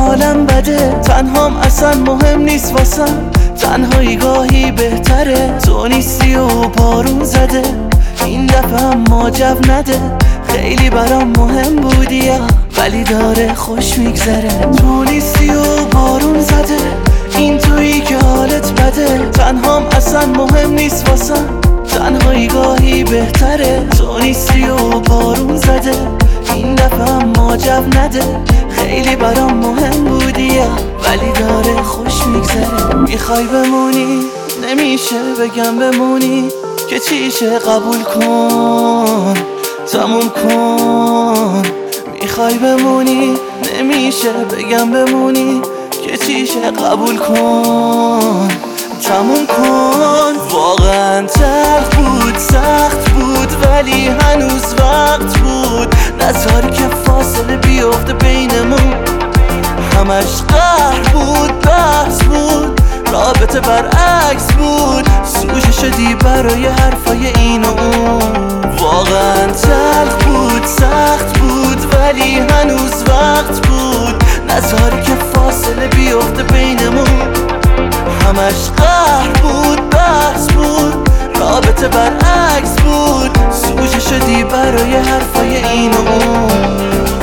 حالم بده، تنهام اصلا مهم نیست واسم، تنهایی گاهی بهتره. تو نیستی و بارون زده، این دفعه هم ماجب نده. خیلی برام مهم بودی ولی داره خوش میگذره. تو نیستی و بارون زده، این تویی که حالت بده، تنهام اصلا مهم نیست واسم، تنهایی گاهی بهتره. تو نیستی و بارون زده، این دفعه هم ماجب نده. خیلی برام مهم بودی ولی داره خوش میگذره. میخوای بمونی نمیشه بگم بمونی، که چیشه قبول کن تموم کن. میخوای بمونی نمیشه بگم بمونی، که چیشه قبول کن تموم کن. واقعا تلخ بود سخت بود ولی هنوز وقت بود، نذاری که فاصله بیفته بینمون. همش قهر بود بحث بود، رابطه برعکس بود، سوژه شدی برای حرفای این و اون. واقعا تلخ بود سخت بود ولی هنوز وقت بود، نذاری که فاصله بیفته بینمون. همش قهر بود بحث بود، رابطه برعکس بود، سوژه شدی برای حرفای این و اون.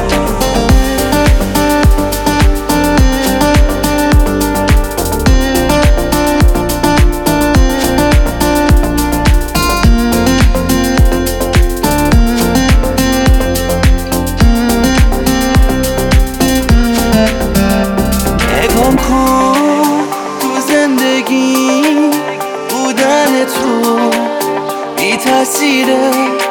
نگام کن تو زندگی بودن تو بی تأثیره،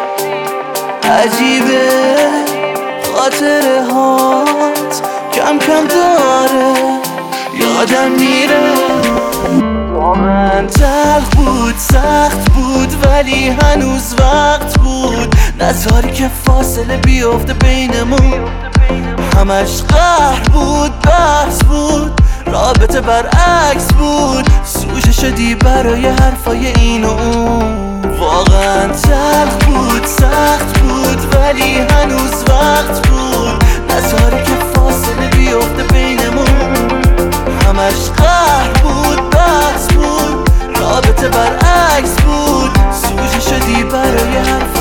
عجیبه خاطره هات کم کم داره یادم میره. واقعا تلخ بود سخت بود ولی هنوز وقت بود، نذاری که فاصله بیفته بینمون. همش قهر بود بحث بود، رابطه برعکس بود، سوژه شدی برای حرفای این و اون. واقعا تلخ بود سخت بود ولی هنوز وقت بود، نذاری که فاصله بیفته بینمون. همش قهر بود بحث بود، رابطه برعکس بود، سوژه شدی برای حرفای